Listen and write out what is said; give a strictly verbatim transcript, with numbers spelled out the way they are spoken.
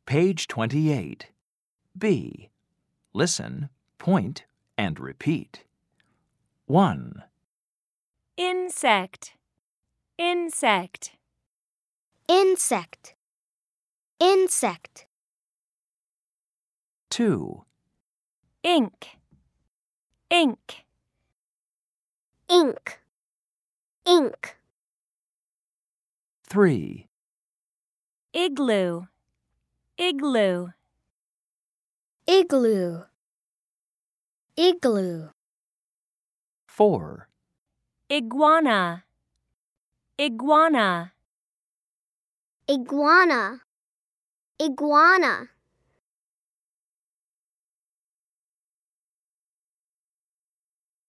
Page twenty-eight. B. Listen, point, and repeat. one. Insect, insect. Insect, insect. two. Ink, ink. Ink, ink. three. Igloo, igloo. Igloo, igloo. four. Iguana, iguana. Iguana, iguana.